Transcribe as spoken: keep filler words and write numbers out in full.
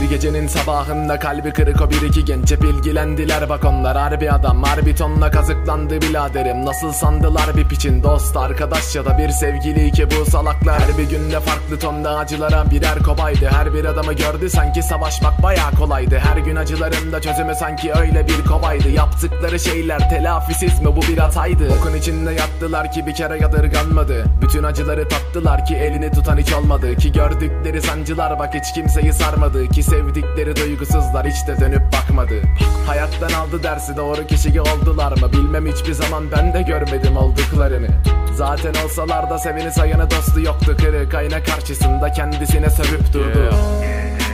gecenin sabahında kalbi kırık o bir iki genç hep ilgilendiler. Bak onlar harbi adam, harbi tonla kazıklandı biraderim. Nasıl sandılar bir piçin dost, arkadaş ya da bir sevgili ki bu salaklar. Her bir günde farklı tonda acılara birer kobaydı. Her bir adamı gördü sanki savaşmak baya kolaydı. Her gün acıların da çözümü sanki öyle bir kovaydı. Yaptıkları şeyler telafisiz mi, bu bir hataydı. Okun içinde yattılar ki bir kere yadırganmadı. Bütün acıları tattılar ki elini tutan hiç olmadı. Ki gördükleri sancılar bak hiç kimseyi sarmadı. Ki sevdikleri duygusuzlar hiç de dönüp bakmadı. Hayattan aldı dersi, doğru kişi oldular mı bilmem, hiçbir zaman ben de görmedim olduklarını. Zaten olsalar da seveni sayanı dostu yoktu. Kırık ayna karşısında kendisine sövüp durdu. Yeah.